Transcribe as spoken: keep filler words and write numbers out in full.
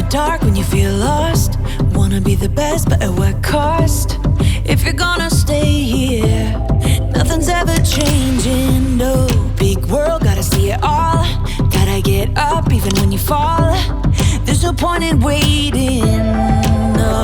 dark when you feel lost. Wanna be the best, but at what cost? If you're gonna stay here, nothing's ever changing, no. Big world, gotta see it all. Gotta get up even when you fall. There's no point in waiting, no.